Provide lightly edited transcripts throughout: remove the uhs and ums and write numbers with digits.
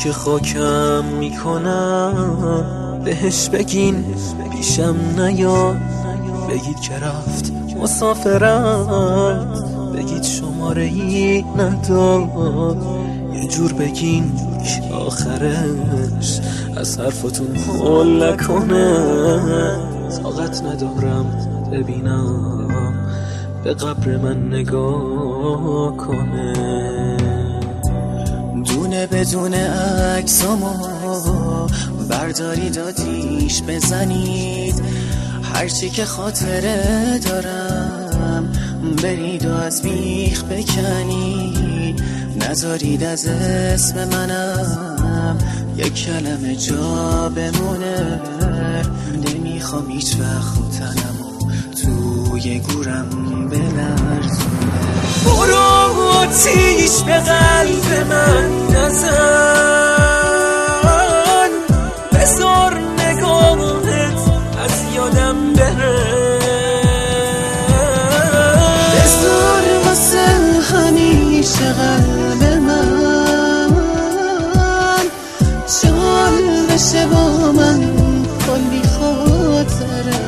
که خاکم میکنم بهش بگین پیشم نیاد، بگید که رفت مسافرم، بگید شماره‌ای نداد، یه جور بگین که آخرش از حرفتون حل نکنه. طاقت ندارم ببینم به قبر من نگاه کنه. دونه بدون عکسامو بردارید آتیش بزنید، هرچی که خاطره دارم برید و از بیخ بکنید، نذارید از اسم منم یک کلمه جا بمونه. نمیخوام هیچ وقت تنمو توی گورم بلرزونه. برو آتیش به قلب من نزن، بذار نگاهت از یادم بره، بذار واسه همیشه قلب من شال بشه با من کلی خاطره.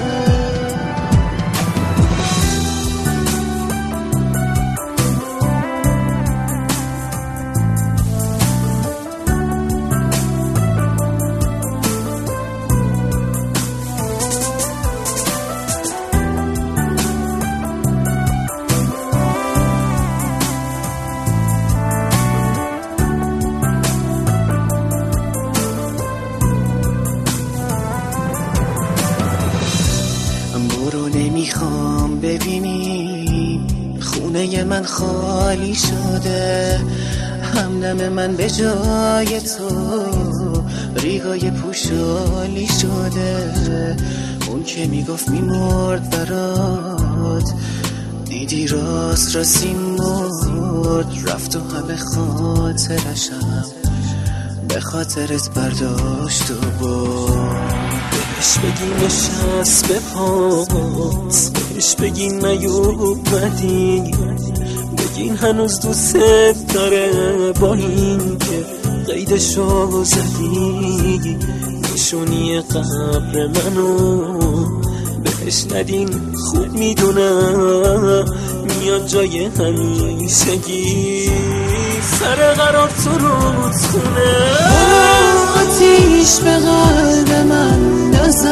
برو نمیخوام ببینی خونه من خالی شده، همدم من به جای تو ریگای پوشالی شده. اون که میگفت میمرد برات دیدی راستی مرد، رفت و همه خاطرشم به خاطرت برداشت و برد. بهش بگین نشست به پاس، بهش بگین نیومدی، بگین هنوز دوست داره با این که قیدشو زدی. نشونی قبر منو بهش ندین، خوب میدونم میاد جای همیشگی سر قرار تو رودخونه. آتیش به قلب من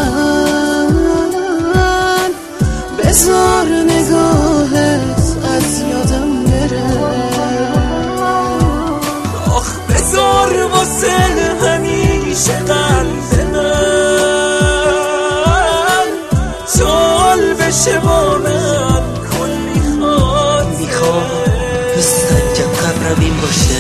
نزن، بذار نگاهت از یادم بره، آخ بذار واسه همیشه قلب من شال بشه با من کلی خاطره. میخوام سنگ قبرم این باشه،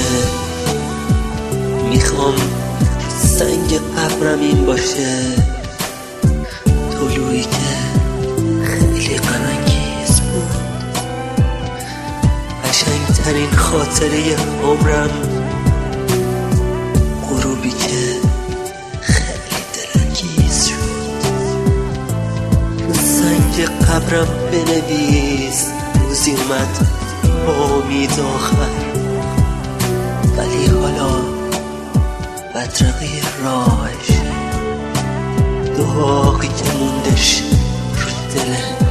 میخوام سنگ قبرم این باشه، طلوعی که خیلی غم‌انگیز بود، قشنگترین خاطره عمرم، غروبی که خیلی دلانگیز شد. سنگ قبرم بنویس روزی اومد با امید آخر، ولی حالا بدرقه راهش داغی که موندش رو دل